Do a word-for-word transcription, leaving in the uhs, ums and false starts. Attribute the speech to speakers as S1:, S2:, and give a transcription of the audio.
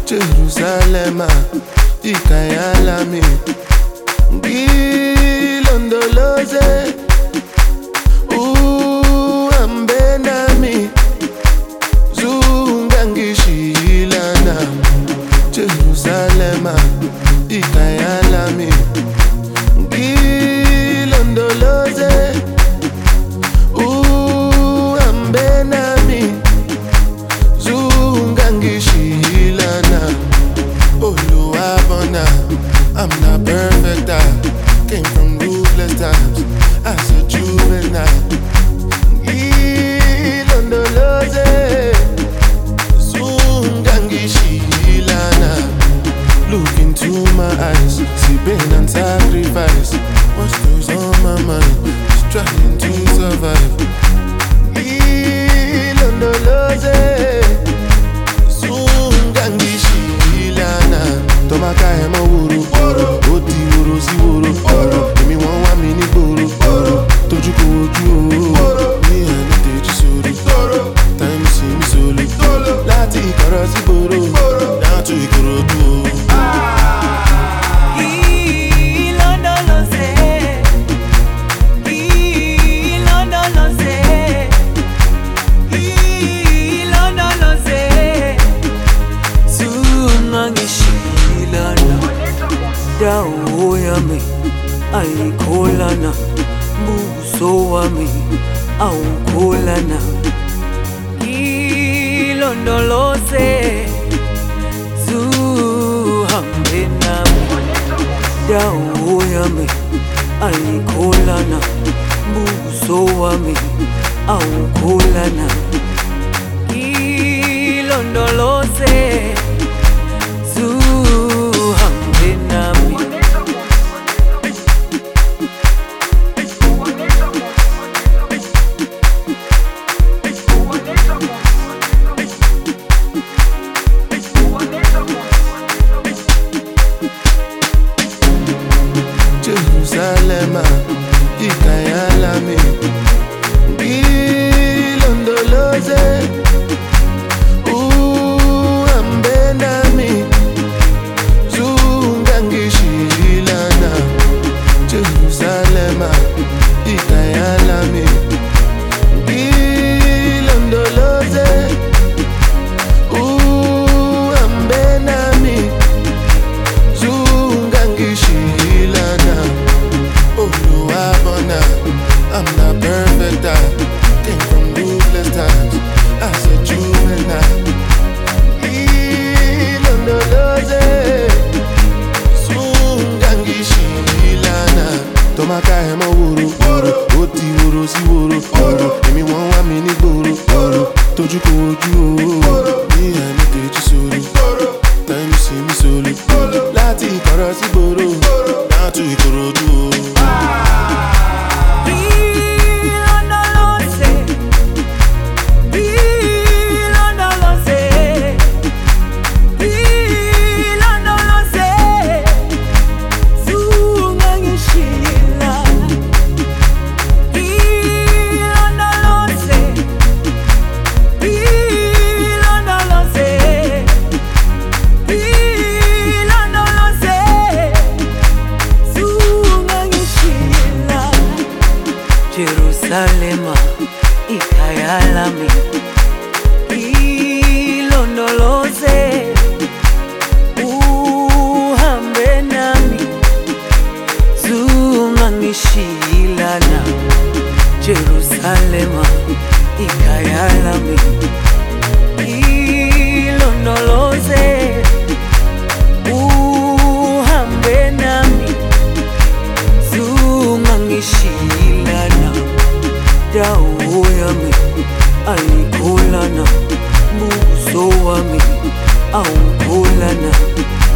S1: Jerusalem, ikayalami ngilondoloze uhambe nami zungangishilana. Jerusalem, ikayalami ngilondoloze uhambe nami zungangishilana. Oluwabona, I'm not perfect, I came from ruthless times as a juvenile. Ngilondoloze zungangishilana. Look into my eyes, see pain and sacrifice. What's goes on my mind, just trying to survive. Ngilondoloze zungangishilana. Tomaka emo wuru, oti wuru si wuru. Emi won wa mi ni gboro, toju ko oju o. Ni ani teji soro, time si mi solo. Lati ikoro si gboro, down to Ikorodu o.
S2: Dawo yami ayikholana, buso wami awukholana. Ilondoloze zuhambe nami. Dawo yami ayikholana, buso wami awukholana. Ilondoloze zuhambe nami.
S1: Jerusalem, ikayalami ngilondoloze uhambe nami zungangishilana. Jerusalem, ikayalami ngilondoloze uhambe nami zungangishilana. Oluwabona, I'm not perfect, I came from ruthless times as a juvenile. Ilondoloze zungangishilana. Tomaka emo wuru, oti wuru si wuru. Emi won wa mi ni gboro, toju ko oju o. Ni ani teji soro, time si mi solo. Lati ikoro si gboro, down to Ikorodu o.
S2: Jerusalem, ikayalami ilondoloze uhambe nami zungangishilana. Jerusalem, ikayalami ilondoloze uhambe nami zungangishilana. Dawo yami ayikholana, buso wami awukholana.